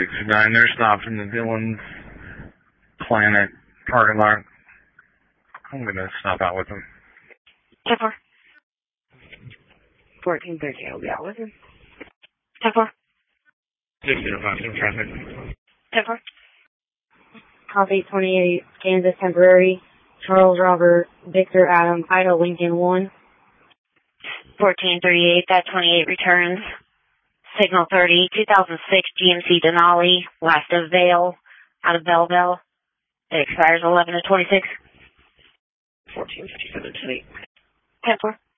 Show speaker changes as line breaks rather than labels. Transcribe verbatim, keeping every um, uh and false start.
sixty-nine, they're stopped in the Dillon's Planet parking lot. I'm going to stop out with them.
ten four.
fourteen thirty, I'll be out with him.
ten four.
sixteen oh five, in traffic.
ten four.
Coffee twenty-eight, Kansas temporary. Charles Robert, Victor Adam, Ida Lincoln one.
fourteen thirty-eight, that twenty-eight returns. Signal thirty, two thousand six G M C Denali, last of Vale, out of Belleville. It expires eleven to twenty-six.
fourteen fifty-seven, ten eight.
ten four.